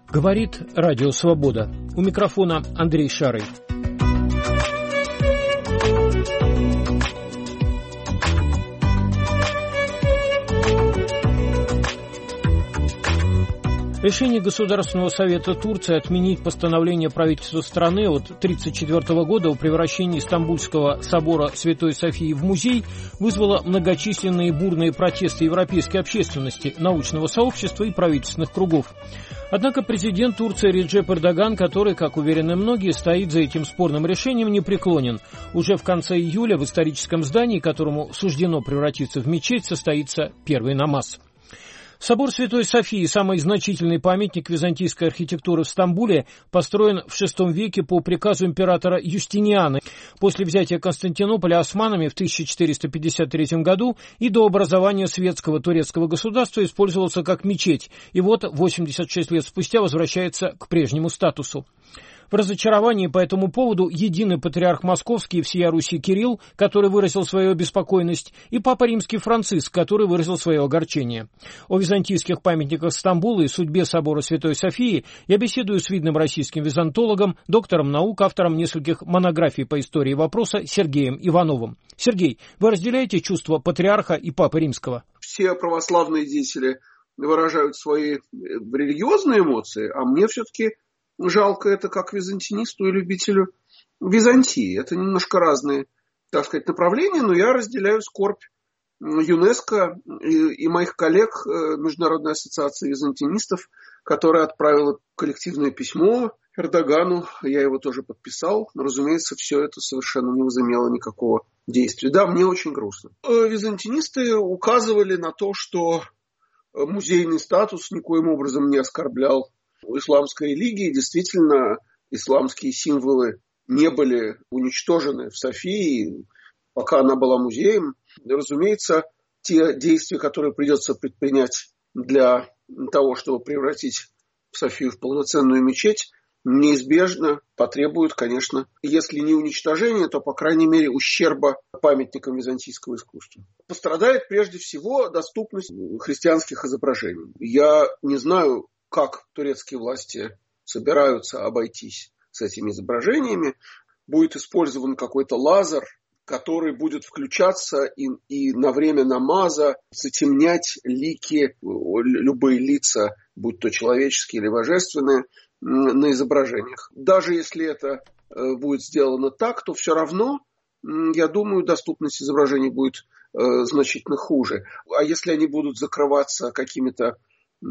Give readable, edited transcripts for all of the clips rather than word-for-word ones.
Говорит Радио Свобода. У микрофона Андрей Шарый. Решение Государственного совета Турции отменить постановление правительства страны от 1934 года о превращении Стамбульского собора Святой Софии в музей вызвало многочисленные бурные протесты европейской общественности, научного сообщества и правительственных кругов. Однако президент Турции Реджеп Эрдоган, который, как уверены многие, стоит за этим спорным решением, не преклонен. Уже в конце июля в историческом здании, которому суждено превратиться в мечеть, состоится первый намаз. Собор Святой Софии, самый значительный памятник византийской архитектуры в Стамбуле, построен в VI веке по приказу императора Юстиниана. После взятия Константинополя османами в 1453 году и до образования светского турецкого государства использовался как мечеть, и вот 86 лет спустя возвращается к прежнему статусу. В разочаровании по этому поводу единый патриарх Московский и всея Руси Кирилл, который выразил свою обеспокоенность, и Папа Римский Франциск, который выразил свое огорчение. О византийских памятниках Стамбула и судьбе собора Святой Софии я беседую с видным российским византологом, доктором наук, автором нескольких монографий по истории вопроса Сергеем Ивановым. Сергей, вы разделяете чувства патриарха и Папы Римского? Все православные деятели выражают свои религиозные эмоции, а мне все-таки жалко это как византинисту и любителю Византии. Это немножко разные, так сказать, направления, но я разделяю скорбь ЮНЕСКО и моих коллег Международной ассоциации византинистов, которая отправила коллективное письмо Эрдогану. Я его тоже подписал. Но, разумеется, все это совершенно не возымело никакого действия. Да, мне очень грустно. Византинисты указывали на то, что музейный статус никоим образом не оскорблял исламской религии. Действительно, исламские символы не были уничтожены в Софии, пока она была музеем. Разумеется, те действия, которые придется предпринять для того, чтобы превратить Софию в полноценную мечеть, неизбежно потребуют, конечно, если не уничтожения, то, по крайней мере, ущерба памятникам византийского искусства. Пострадает прежде всего доступность христианских изображений. Я не знаю, как турецкие власти собираются обойтись с этими изображениями. Будет использован какой-то лазер, который будет включаться и на время намаза затемнять лики, любые лица, будь то человеческие или божественные, на изображениях. Даже если это будет сделано так, то все равно, я думаю, доступность изображений будет значительно хуже. А если они будут закрываться какими-то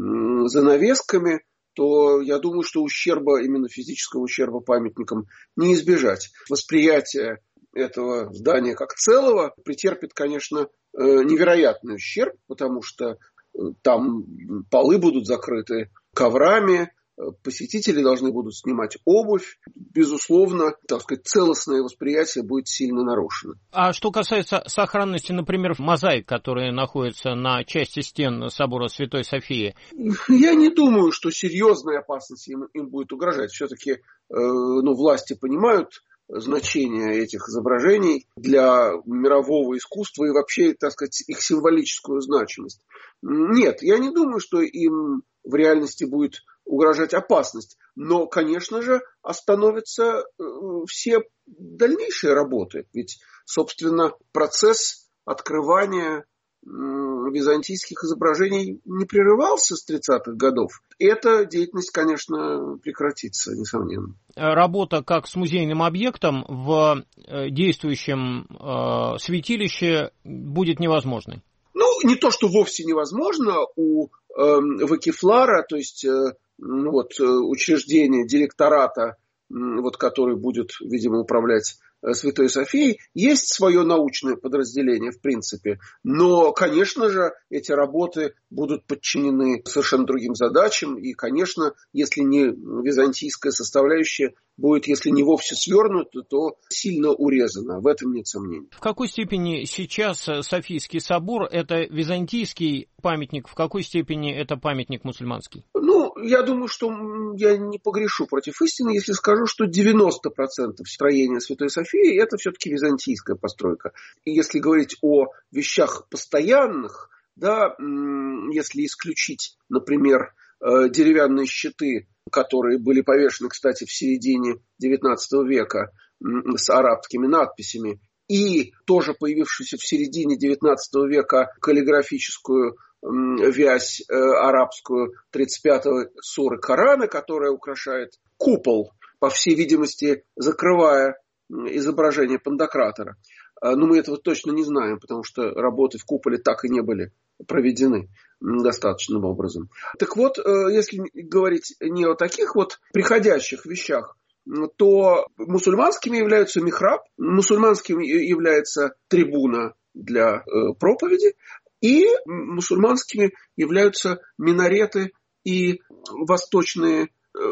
занавесками, то я думаю, что ущерба, именно физического ущерба памятникам не избежать. Восприятие этого здания как целого претерпит, конечно, невероятный ущерб, потому что там полы будут закрыты коврами, посетители должны будут снимать обувь. Безусловно, так сказать, целостное восприятие будет сильно нарушено. А что касается сохранности, например, мозаик, которые находятся на части стен собора Святой Софии? Я не думаю, что серьезная опасность им будет угрожать. Все-таки власти понимают значение этих изображений для мирового искусства и вообще, так сказать, их символическую значимость. Нет, я не думаю, что им в реальности будет угрожать опасность. Но, конечно же, остановятся все дальнейшие работы. Ведь, собственно, процесс открывания византийских изображений не прерывался с 30-х годов. Эта деятельность, конечно, прекратится, несомненно. Работа как с музейным объектом в действующем святилище будет невозможной? Не то, что вовсе невозможно. У Вакифлара, то есть учреждение директората, который будет, видимо, управлять Святой Софией, есть свое научное подразделение, в принципе. Но, конечно же, эти работы будут подчинены совершенно другим задачам. И, конечно, если не византийская составляющая будет, если не вовсе свернута, то сильно урезана. В этом нет сомнений. В какой степени сейчас Софийский собор – это византийский памятник, в какой степени это памятник мусульманский? Я думаю, что я не погрешу против истины, если скажу, что 90% строения Святой Софии – это все-таки византийская постройка. И если говорить о вещах постоянных, да, если исключить, например, деревянные щиты которые были повешены, кстати, в середине XIX века с арабскими надписями, и тоже появившуюся в середине XIX века каллиграфическую вязь арабскую 35-й суры Корана, которая украшает купол, по всей видимости, закрывая изображение Пантократора. Но мы этого точно не знаем, потому что работы в куполе так и не были проведены достаточным образом. Так вот, если говорить не о таких вот приходящих вещах, то мусульманскими являются михраб, мусульманским является трибуна для проповеди, и мусульманскими являются минареты и восточные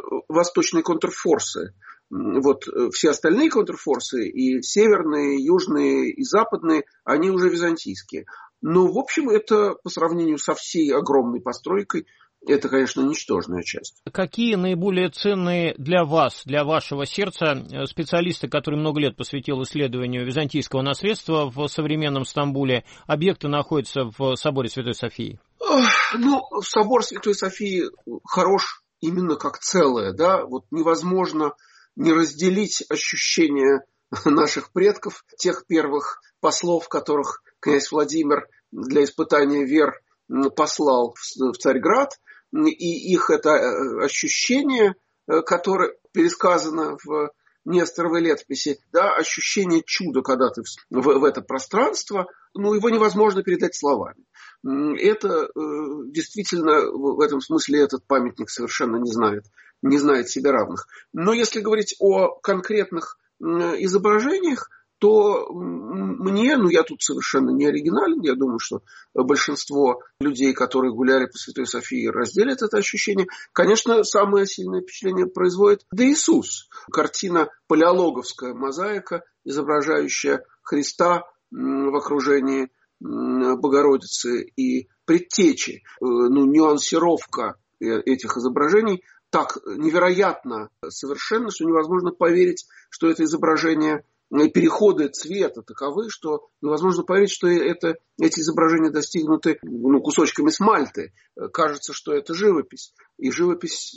контрфорсы. Вот все остальные контрфорсы, и северные, и южные, и западные, они уже византийские. Но, в общем, это по сравнению со всей огромной постройкой, это, конечно, ничтожная часть. Какие наиболее ценные для вас, для вашего сердца, специалисты, которые много лет посвятил исследованию византийского наследства в современном Стамбуле, объекты находятся в соборе Святой Софии? Собор Святой Софии хорош именно как целое, да, вот невозможно не разделить ощущения наших предков, тех первых послов, которых князь Владимир для испытания вер послал в Царьград, и их это ощущение, которое пересказано в Несторовой летописи, да, ощущение чуда, когда ты в это пространство, его невозможно передать словами. Это действительно, в этом смысле этот памятник совершенно не знает себе равных. Но если говорить о конкретных изображениях, то мне, я тут совершенно не оригинален, я думаю, что большинство людей, которые гуляли по Святой Софии, разделят это ощущение. Конечно, самое сильное впечатление производит Да Иисус. Картина палеологовская, мозаика, изображающая Христа в окружении Богородицы и Предтечи. Нюансировка этих изображений так невероятно совершенно, что невозможно поверить, что это изображение, переходы цвета таковы, что невозможно поверить, что эти изображения достигнуты кусочками смальты. Кажется, что это живопись. И живопись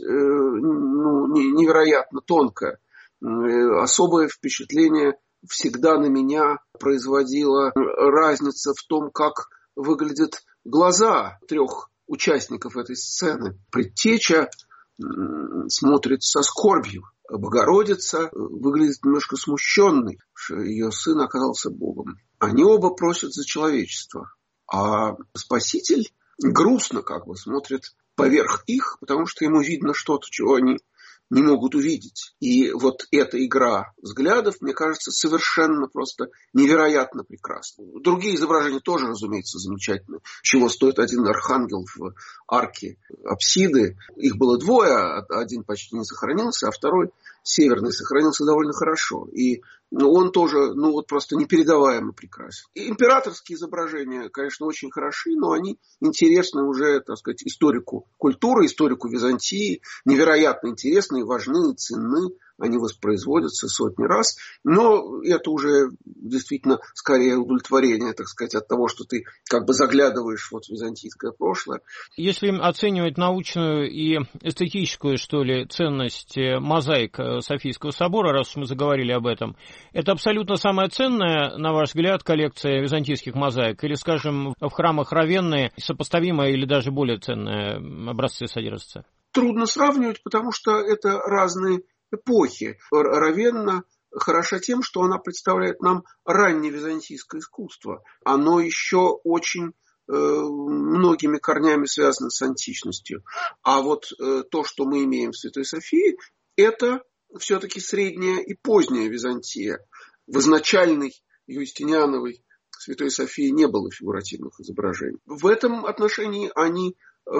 невероятно тонкая. Особое впечатление всегда на меня производила разница в том, как выглядят глаза трех участников этой сцены. Предтеча смотрит со скорбью. Богородица выглядит немножко смущенной, что ее сын оказался Богом. Они оба просят за человечество. А Спаситель грустно смотрит поверх их, потому что ему видно что-то, чего они не могут увидеть. И вот эта игра взглядов, мне кажется, совершенно просто невероятно прекрасна. Другие изображения тоже, разумеется, замечательны. Чего стоит один архангел в арке апсиды. Их было двое, один почти не сохранился, а второй северный сохранился довольно хорошо. И он тоже, просто непередаваемо прекрасен. И императорские изображения, конечно, очень хороши, но они интересны уже, историку культуры, историку Византии, невероятно интересны, важны, ценны. Они воспроизводятся сотни раз, но это уже действительно скорее удовлетворение, от того, что ты заглядываешь в византийское прошлое. Если оценивать научную и эстетическую, ценность мозаик Софийского собора, раз уж мы заговорили об этом, это абсолютно самая ценная, на ваш взгляд, коллекция византийских мозаик? Или, скажем, в храмах Равенны сопоставимая или даже более ценные образцы содержатся? Трудно сравнивать, потому что это разные эпохи. Равенна хороша тем, что она представляет нам раннее византийское искусство. Оно еще очень многими корнями связано с античностью. А то, что мы имеем в Святой Софии, это все-таки средняя и поздняя Византия. В изначальной Юстиниановой Святой Софии не было фигуративных изображений. В этом отношении они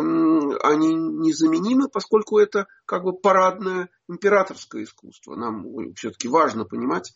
незаменимы, поскольку это парадное императорское искусство. Нам все-таки важно понимать,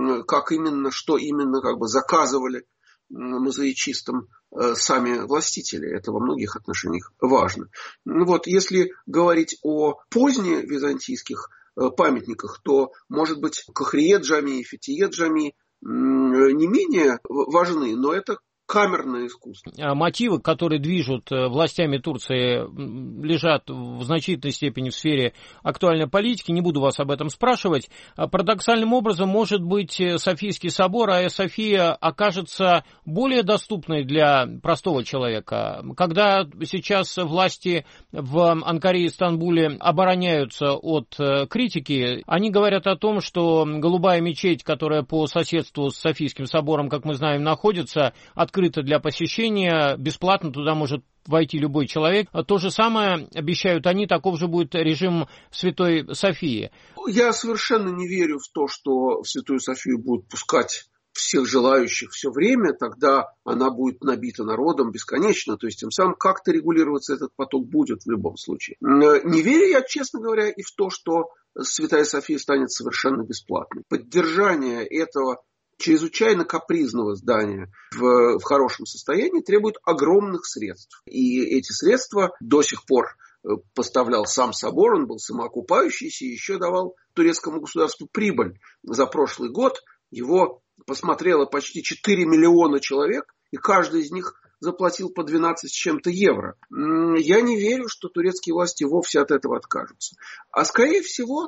что именно заказывали мозаичистам сами властители. Это во многих отношениях важно. Если говорить о поздневизантийских памятниках, то, может быть, Кахрие-Джами и Фетие-Джами не менее важны, но это камерное искусство. Мотивы, которые движут властями Турции, лежат в значительной степени в сфере актуальной политики. Не буду вас об этом спрашивать. Парадоксальным образом, может быть, Софийский собор, Айя София, окажется более доступной для простого человека. Когда сейчас власти в Анкаре и Стамбуле обороняются от критики, они говорят о том, что голубая мечеть, которая по соседству с Софийским собором, как мы знаем, находится, открыто для посещения, бесплатно туда может войти любой человек. То же самое обещают они, таков же будет режим в Святой Софии. Я совершенно не верю в то, что в Святую Софию будут пускать всех желающих все время, тогда она будет набита народом бесконечно, то есть тем самым как-то регулироваться этот поток будет в любом случае. Не верю я, честно говоря, и в то, что Святая София станет совершенно бесплатной. Поддержание этого чрезвычайно капризного здания в хорошем состоянии требует огромных средств. И эти средства до сих пор поставлял сам собор, он был самоокупающийся и еще давал турецкому государству прибыль. За прошлый год его посмотрело почти 4 миллиона человек, и каждый из них заплатил по 12 с чем-то евро. Я не верю, что турецкие власти вовсе от этого откажутся. А скорее всего,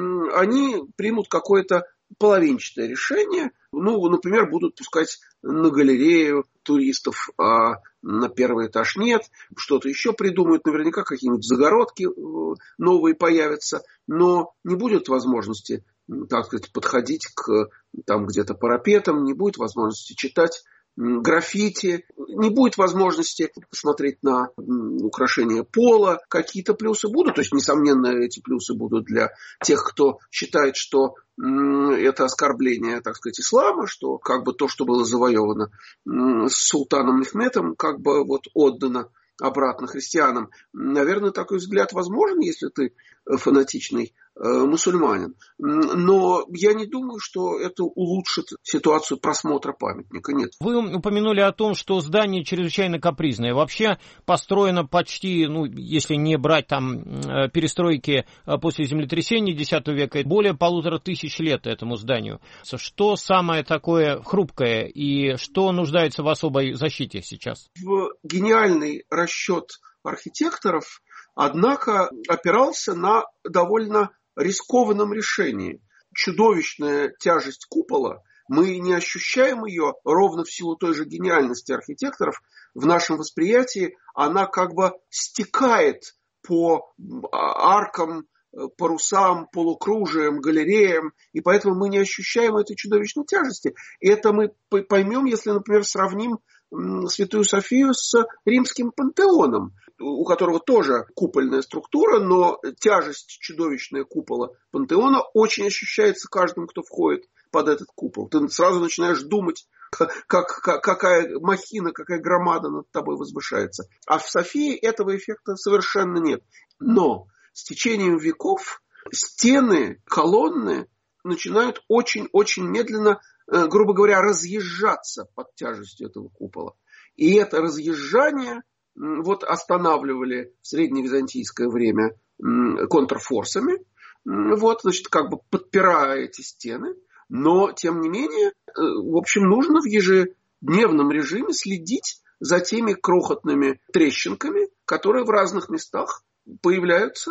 они примут какое-то половинчатое решение. Например, будут пускать на галерею туристов, а на первый этаж нет. Что-то еще придумают. Наверняка какие-нибудь загородки новые появятся. Но не будет возможности, так сказать, подходить к там где-то парапетам. Не будет возможности читать граффити, не будет возможности посмотреть на украшения пола. Какие-то плюсы будут. То есть, несомненно, эти плюсы будут для тех, кто считает, что это оскорбление, так сказать, ислама, что как бы то, что было завоевано султаном Мехметом, как бы вот отдано обратно христианам. Наверное, такой взгляд возможен, если ты фанатичный мусульманин. Но я не думаю, что это улучшит ситуацию просмотра памятника. Нет. Вы упомянули о том, что здание чрезвычайно капризное. Вообще построено почти, если не брать там перестройки после землетрясения X века, более 1500 лет этому зданию. Что самое такое хрупкое и что нуждается в особой защите сейчас? В гениальный расчет архитекторов, однако, опирался на довольно рискованном решении. Чудовищная тяжесть купола, мы не ощущаем ее ровно в силу той же гениальности архитекторов. В нашем восприятии она как бы стекает по аркам, парусам, полукружиям, галереям, и поэтому мы не ощущаем этой чудовищной тяжести. И это мы поймем, если, например, сравним Святую Софию с римским пантеоном, у которого тоже купольная структура, но тяжесть чудовищная купола пантеона очень ощущается каждым, кто входит под этот купол. Ты сразу начинаешь думать, какая махина, какая громада над тобой возвышается. А в Софии этого эффекта совершенно нет. Но с течением веков стены, колонны начинают очень-очень медленно, грубо говоря, разъезжаться под тяжестью этого купола. И это разъезжание останавливали в средневизантийское время контрфорсами, как бы подпирая эти стены. Но, тем не менее, в общем, нужно в ежедневном режиме следить за теми крохотными трещинками, которые в разных местах появляются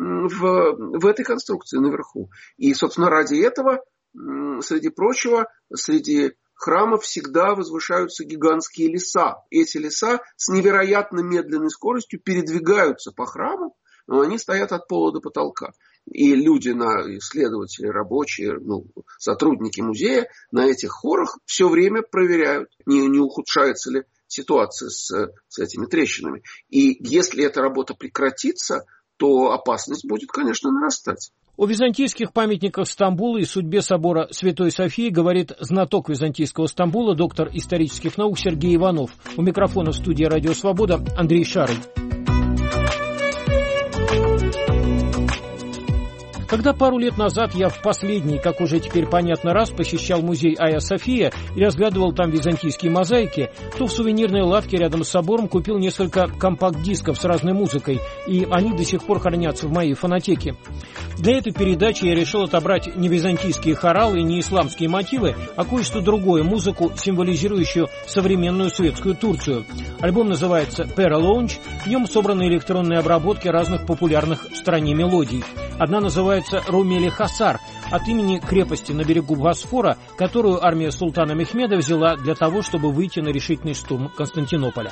в этой конструкции наверху. И, собственно, ради этого, среди прочего, среди храмов всегда возвышаются гигантские леса. Эти леса с невероятно медленной скоростью передвигаются по храму, но они стоят от пола до потолка. И люди, исследователи, рабочие, сотрудники музея на этих хорах все время проверяют, не ухудшается ли ситуация с этими трещинами. И если эта работа прекратится, то опасность будет, конечно, нарастать. О византийских памятниках Стамбула и судьбе собора Святой Софии говорит знаток византийского Стамбула, доктор исторических наук Сергей Иванов. У микрофона в студии «Радио Свобода» Андрей Шарый. Когда пару лет назад я в последний, как уже теперь понятно, раз посещал музей Айя София и разглядывал там византийские мозаики, то в сувенирной лавке рядом с собором купил несколько компакт-дисков с разной музыкой, и они до сих пор хранятся в моей фонотеке. Для этой передачи я решил отобрать не византийские хоралы и не исламские мотивы, а кое-что другое, музыку, символизирующую современную светскую Турцию. Альбом называется «Pera Lounge», в нем собраны электронные обработки разных популярных в стране мелодий. Одна называется «Румели Хасар» от имени крепости на берегу Босфора, которую армия султана Мехмеда взяла для того, чтобы выйти на решительный штурм Константинополя.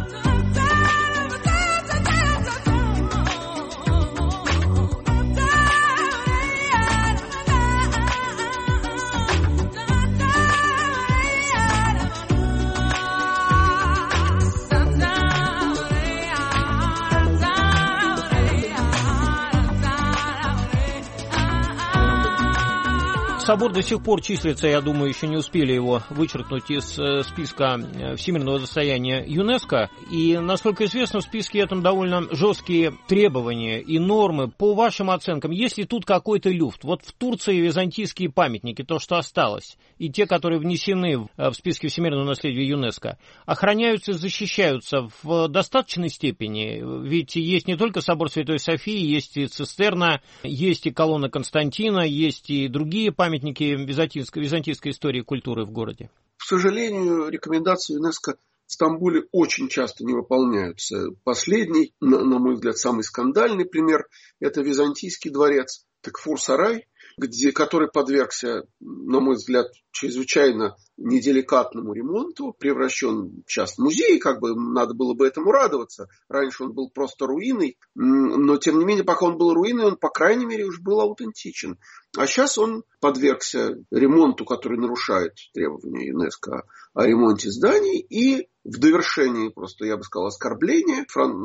Собор до сих пор числится, я думаю, еще не успели его вычеркнуть из списка всемирного достояния ЮНЕСКО. И, насколько известно, в списке этом довольно жесткие требования и нормы. По вашим оценкам, есть ли тут какой-то люфт? Вот в Турции византийские памятники, то, что осталось, и те, которые внесены в списки всемирного наследия ЮНЕСКо, охраняются и защищаются в достаточной степени? Ведь есть не только собор Святой Софии, есть и цистерна, есть и колонна Константина, есть и другие памятники византийской истории и культуры в городе. К сожалению, рекомендации ЮНЕСКО в Стамбуле очень часто не выполняются. Последний, на мой взгляд, самый скандальный пример – это византийский дворец Текфур-Сарай, который подвергся, на мой взгляд, чрезвычайно неделикатному ремонту, превращен сейчас в музей, надо было бы этому радоваться. Раньше он был просто руиной, но тем не менее, пока он был руиной, он, по крайней мере, уж был аутентичен. А сейчас он подвергся ремонту, который нарушает требования ЮНЕСКО о ремонте зданий, и в довершении, просто, я бы сказал, оскорбления,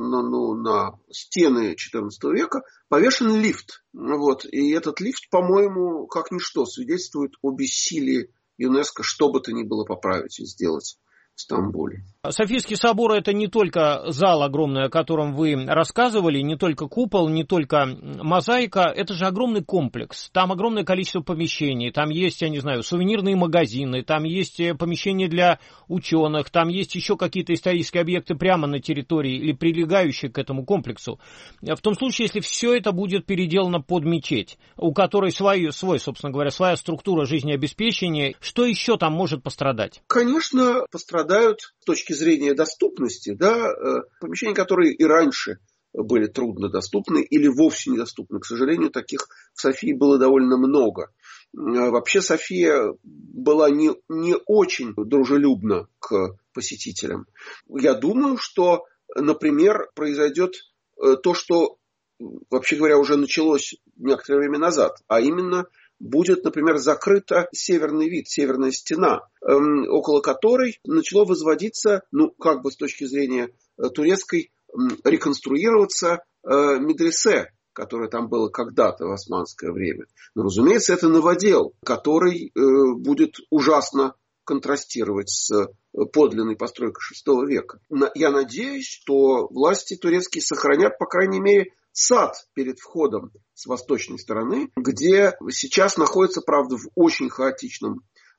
на стены XIV века повешен лифт. И этот лифт, по-моему, как ничто свидетельствует о бессилии ЮНЕСКО что бы то ни было поправить и сделать в Стамбуле. Софийский собор – это не только зал огромный, о котором вы рассказывали, не только купол, не только мозаика, это же огромный комплекс. Там огромное количество помещений, там есть, я не знаю, сувенирные магазины, там есть помещения для ученых, там есть еще какие-то исторические объекты прямо на территории или прилегающие к этому комплексу. В том случае, если все это будет переделано под мечеть, у которой собственно говоря, своя структура жизнеобеспечения, что еще там может пострадать? Конечно, пострадают с точки зрения доступности, помещения, которые и раньше были труднодоступны или вовсе недоступны. К сожалению, таких в Софии было довольно много. Вообще София была не очень дружелюбна к посетителям. Я думаю, что, например, произойдет то, что, вообще говоря, уже началось некоторое время назад, а именно будет, например, закрыта северный вид, северная стена, около которой начало возводиться, с точки зрения турецкой, реконструироваться медресе, которое там было когда-то в османское время. Но, разумеется, это новодел, который будет ужасно контрастировать с подлинной постройкой VI века. Я надеюсь, что власти турецкие сохранят, по крайней мере, сад перед входом с восточной стороны, где сейчас находится, правда, в очень хаотичном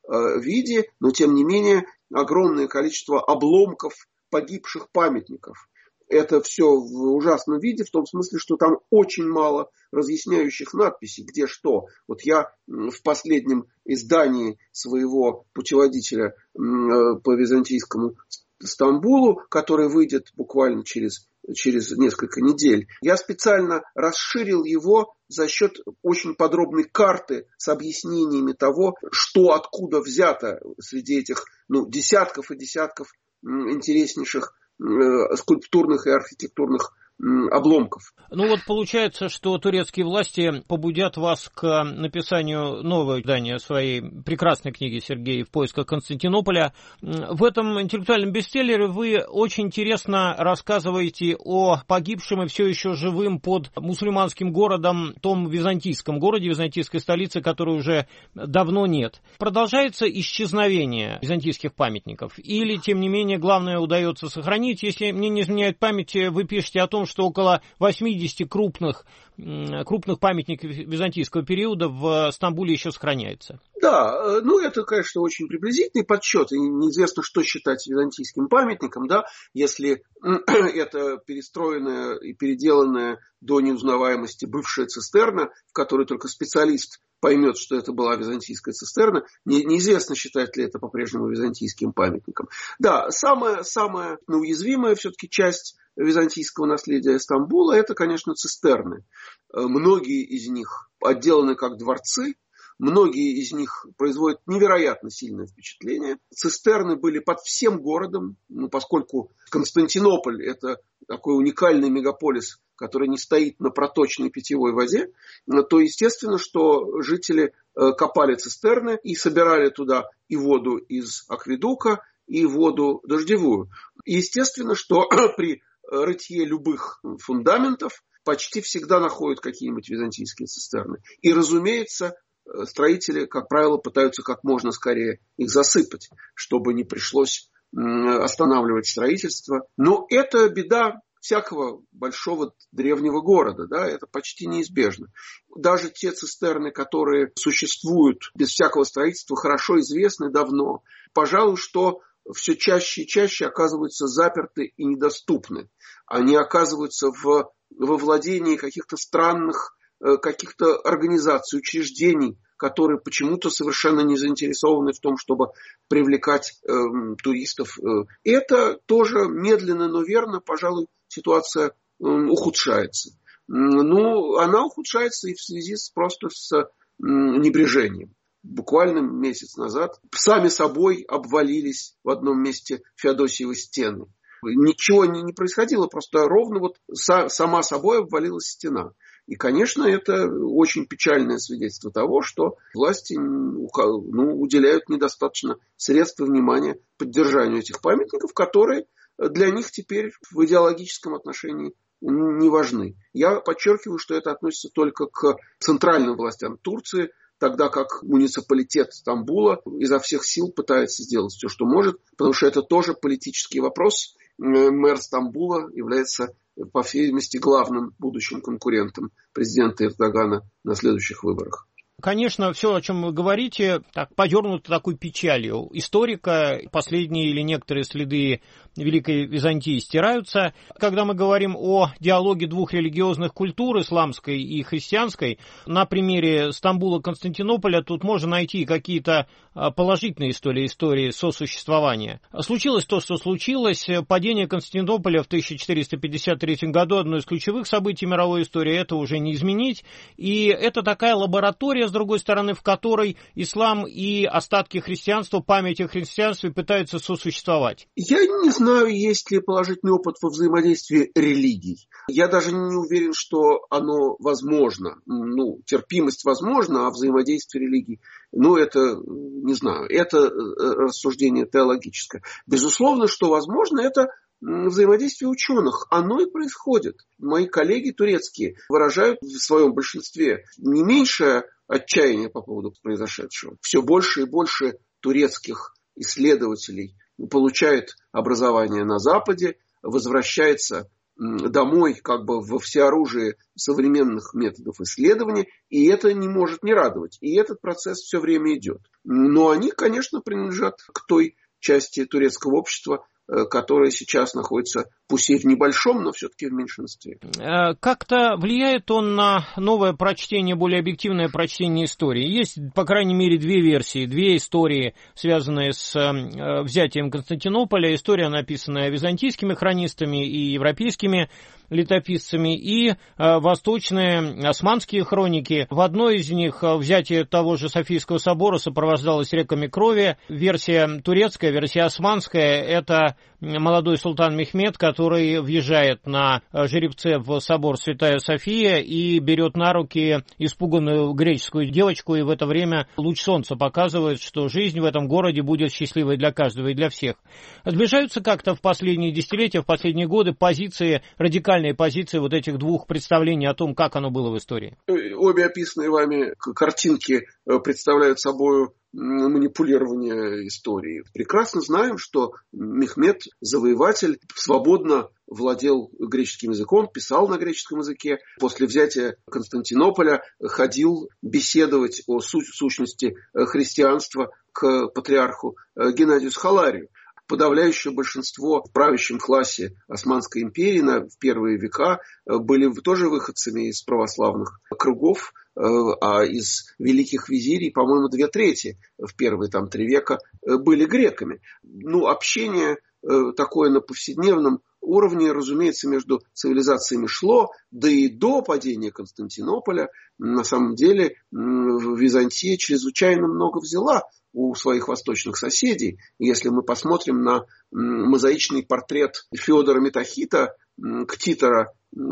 виде, но, тем не менее, огромное количество обломков погибших памятников. Это все в ужасном виде, в том смысле, что там очень мало разъясняющих надписей, где что. Я в последнем издании своего путеводителя по византийскому Стамбулу, который выйдет буквально через несколько недель, я специально расширил его за счет очень подробной карты с объяснениями того, что откуда взято среди этих десятков и десятков интереснейших скульптурных и архитектурных обломков. Получается, что турецкие власти побудят вас к написанию нового издания своей прекрасной книги Сергей «В поисках Константинополя». В этом интеллектуальном бестселлере вы очень интересно рассказываете о погибшем и все еще живым под мусульманским городом, том византийском городе, византийской столице, которой уже давно нет. Продолжается исчезновение византийских памятников? Или, тем не менее, главное удается сохранить? Если мне не изменяет память, вы пишете о том, том, что около 80 крупных памятников византийского периода в Стамбуле еще сохраняется. Да, это, конечно, очень приблизительный подсчет. И неизвестно, что считать византийским памятником, да, если это перестроенная и переделанная до неузнаваемости бывшая цистерна, в которой только специалист поймет, что это была византийская цистерна. Неизвестно, считать ли это по-прежнему византийским памятником. Да, самая уязвимая все-таки часть византийского наследия Стамбула – это, конечно, цистерны. Многие из них отделаны как дворцы, многие из них производят невероятно сильное впечатление. Цистерны были под всем городом, поскольку Константинополь – это такой уникальный мегаполис, который не стоит на проточной питьевой воде, то естественно, что жители копали цистерны и собирали туда и воду из акведука, и воду дождевую. И естественно, что при рытье любых фундаментов почти всегда находят какие-нибудь византийские цистерны. И, разумеется, строители, как правило, пытаются как можно скорее их засыпать, чтобы не пришлось останавливать строительство. Но это беда всякого большого древнего города, да, это почти неизбежно. Даже те цистерны, которые существуют без всякого строительства, хорошо известны давно. Пожалуй, что все чаще и чаще оказываются заперты и недоступны. Они оказываются во владении каких-то странных каких-то организаций, учреждений, которые почему-то совершенно не заинтересованы в том, чтобы привлекать туристов. И это тоже медленно, но верно, пожалуй, ситуация ухудшается. Она ухудшается и в связи просто с небрежением. Буквально месяц назад сами собой обвалились в одном месте Феодосиевы стены. Ничего не происходило, просто ровно сама собой обвалилась стена. И, конечно, это очень печальное свидетельство того, что власти уделяют недостаточно средств и внимания поддержанию этих памятников, которые для них теперь в идеологическом отношении не важны. Я подчеркиваю, что это относится только к центральным властям Турции, тогда как муниципалитет Стамбула изо всех сил пытается сделать все, что может, потому что это тоже политический вопрос. Мэр Стамбула является, по всей видимости, главным будущим конкурентом президента Эрдогана на следующих выборах. Конечно, все, о чем вы говорите, подернуто такой печалью историка. Последние или некоторые следы Великой Византии стираются. Когда мы говорим о диалоге двух религиозных культур, исламской и христианской, на примере Стамбула, Константинополя, тут можно найти какие-то положительные истории сосуществования. Случилось то, что случилось. Падение Константинополя в 1453 году, одно из ключевых событий мировой истории, это уже не изменить. И это такая лаборатория, с другой стороны, в которой ислам и остатки христианства, память о христианстве пытаются сосуществовать. Я не знаю, есть ли положительный опыт во взаимодействии религий. Я даже не уверен, что оно возможно. Терпимость возможна, а взаимодействие религий, это, не знаю, это рассуждение теологическое. Безусловно, что возможно, это взаимодействие ученых. Оно и происходит. Мои коллеги турецкие выражают в своем большинстве не меньшее отчаяние по поводу произошедшего. Все больше и больше турецких исследователей получает образование на Западе, возвращается домой во всеоружии современных методов исследования, и это не может не радовать. И этот процесс все время идет. Но они, конечно, принадлежат к той части турецкого общества, которая сейчас находится, пусть и в небольшом, но все-таки в меньшинстве. Как-то влияет он на новое прочтение, более объективное прочтение истории? Есть, по крайней мере, две версии, две истории, связанные с взятием Константинополя. История, написанная византийскими хронистами и европейскими летописцами, и восточные османские хроники. В одной из них взятие того же Софийского собора сопровождалось реками крови. Версия турецкая, версия османская – это молодой султан Мехмед, который въезжает на жеребце в собор Святая София и берет на руки испуганную греческую девочку, и в это время луч солнца показывает, что жизнь в этом городе будет счастливой для каждого и для всех. Сближаются как-то в последние десятилетия, в последние годы радикальные позиции вот этих двух представлений о том, как оно было в истории? Обе описанные вами картинки представляют собой манипулирования историей. Прекрасно знаем, что Мехмед, завоеватель, свободно владел греческим языком, писал на греческом языке. После взятия Константинополя ходил беседовать о сущности христианства к патриарху Геннадию Схаларию. Подавляющее большинство в правящем классе Османской империи в первые века были тоже выходцами из православных кругов, а из великих визирей, по-моему, 2/3 в первые 3 века были греками. Общение такое на повседневном уровне, разумеется, между цивилизациями шло, да и до падения Константинополя. На самом деле Византия чрезвычайно много взяла у своих восточных соседей. Если мы посмотрим на мозаичный портрет Феодора Метахита, ктитора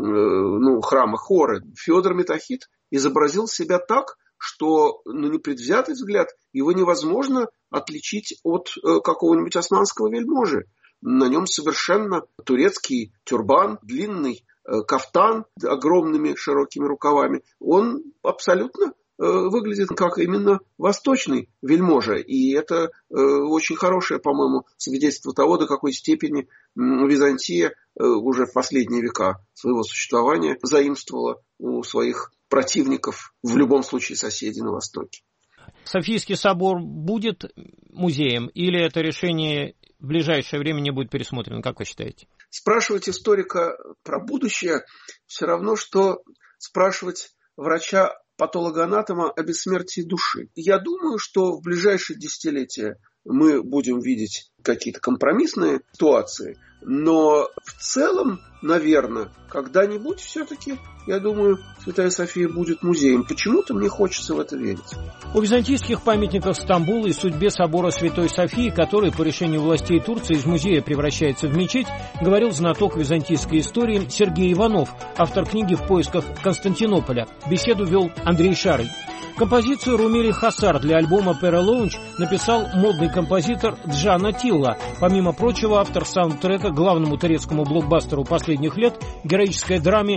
храма Хоры, Феодор Метахит изобразил себя так, что на непредвзятый взгляд его невозможно отличить от какого-нибудь османского вельможи. На нем совершенно турецкий тюрбан, длинный кафтан огромными широкими рукавами. Он абсолютно выглядит как именно восточный вельможа. И это очень хорошее, по-моему, свидетельство того, до какой степени Византия уже в последние века своего существования заимствовала у своих противников, в любом случае соседей на Востоке. Софийский собор будет музеем или это решение в ближайшее время не будет пересмотрено, как вы считаете? Спрашивать историка про будущее все равно, что спрашивать врача-патологоанатома о бессмертии души. Я думаю, что в ближайшие десятилетия мы будем видеть какие-то компромиссные ситуации, но в целом, наверное, когда-нибудь все-таки, я думаю, Святая София будет музеем. Почему-то мне хочется в это верить. О византийских памятниках Стамбула и судьбе собора Святой Софии, который по решению властей Турции из музея превращается в мечеть, говорил знаток византийской истории Сергей Иванов, автор книги «В поисках Константинополя». Беседу вел Андрей Шарый. Композицию «Румели Хасар» для альбома «Пера Лоунж» написал модный композитор Джан Атилла. Помимо прочего, автор саундтрека главному турецкому блокбастеру последних лет, героической драме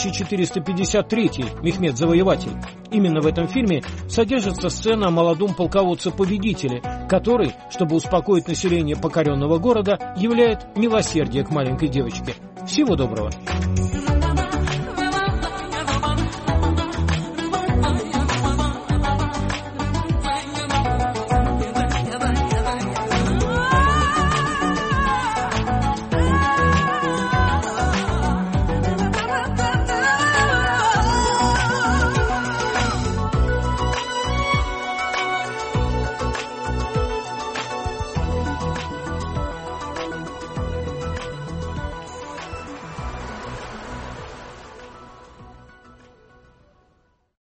1453 «Мехмед Завоеватель». Именно в этом фильме содержится сцена о молодом полководце-победителе, который, чтобы успокоить население покоренного города, являет милосердие к маленькой девочке. Всего доброго!